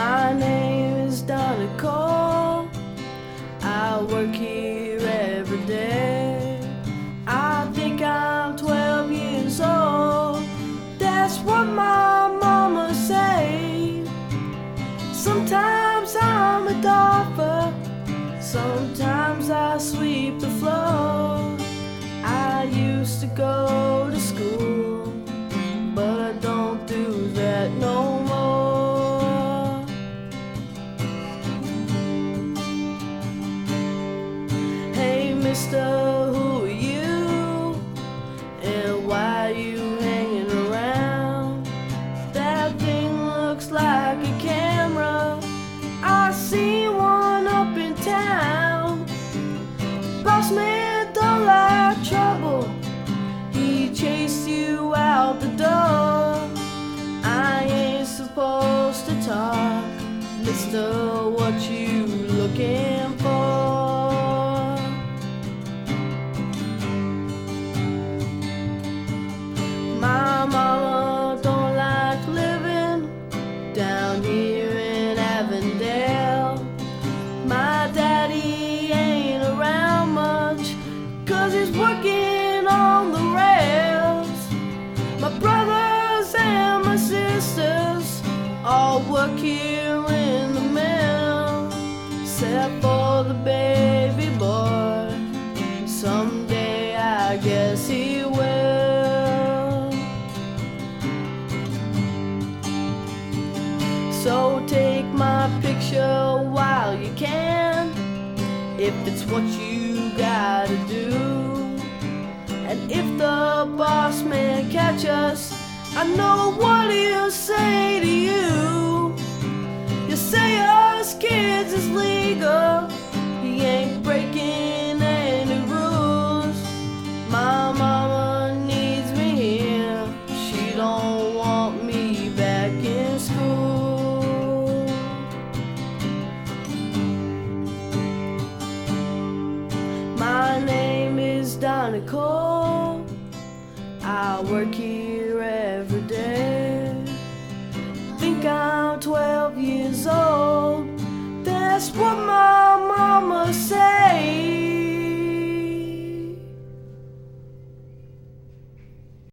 My name is Donna Cole. I work here every day. I think I'm 12 years old. That's what my mama say. Sometimes I'm a golfer, sometimes I sweep the floor. I used to go to school, but I don't do that no more. Hey mister, who are you? And why are you hanging around? That thing looks like a camera. I see one up in town. Boss man don't like trouble. He chased you out the door. I ain't supposed to talk, mister, what you looking for? My mama don't like living down here in Avondale. My daddy ain't around much, 'cause he's working on the rails. My brothers and my sisters all work here in the mill, except for the baby boy. Someday I guess he will. So take my picture while you can, if it's what you gotta do. And if the boss man catch us, I know what he'll say to you. You say us kids is legal, he ain't breaking any rules. My mama needs me here, she don't want me back in school. My name is Donna Cole. I work here